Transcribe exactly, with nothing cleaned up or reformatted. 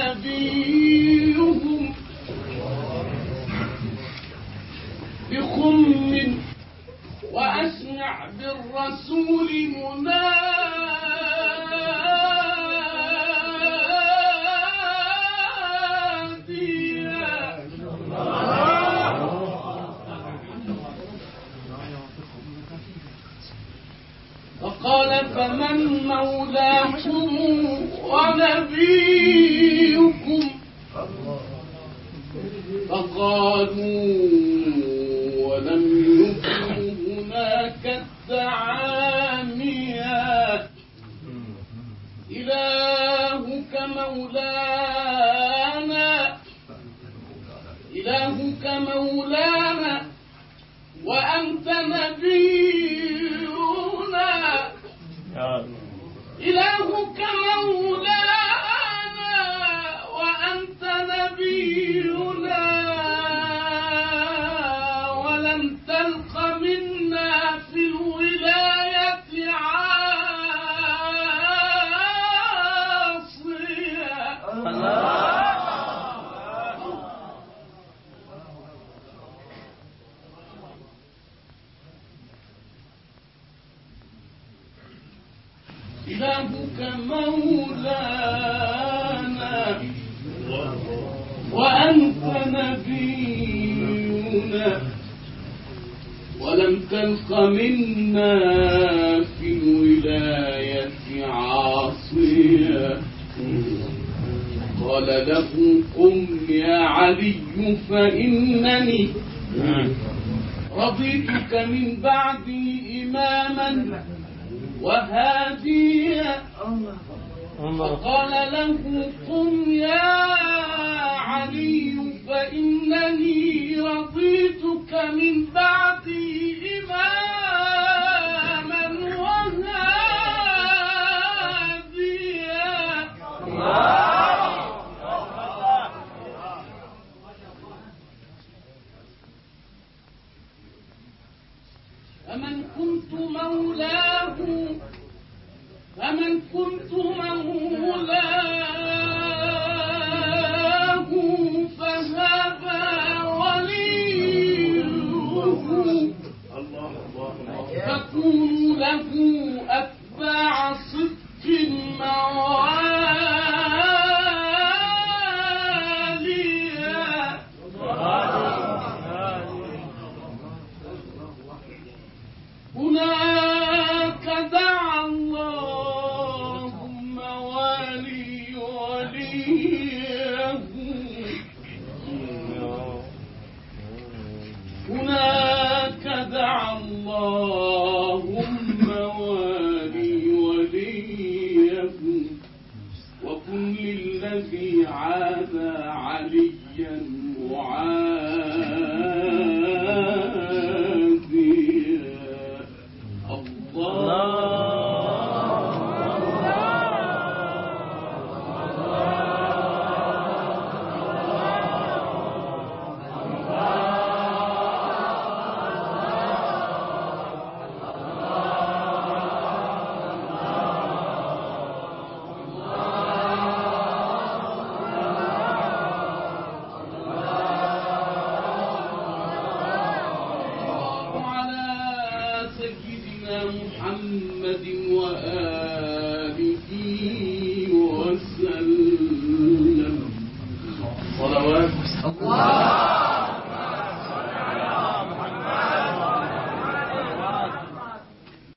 نبيهم بخم وأسمع بالرسول مناديا فقال فمن مولاكم ونبيكم فقالوا ولم يكن هناك الدعامية إلهك مولانا إلهك مولانا وأنت نبينا إلهك مولانا وأنت نبينا ولم تلق منا في الولاية عاصيا إلهك مولانا وأنت نبينا ولم تلق منا في الولاية عاصيا قال له قم يا علي فإنني رضيتك من بعدي إماما وهاديا فقال له قم يا علي فإنني رضيتك من بعدي إماما وهاديا فمن كنت مولاه فمن كنت مولاه فهذا وليه فكونوا له أتباع صدق مواليا هناك دعا اللهم والي وليه هناك دعا اللهم والي وليه وكن للذي عاد عليا معاديا الله محمد وآله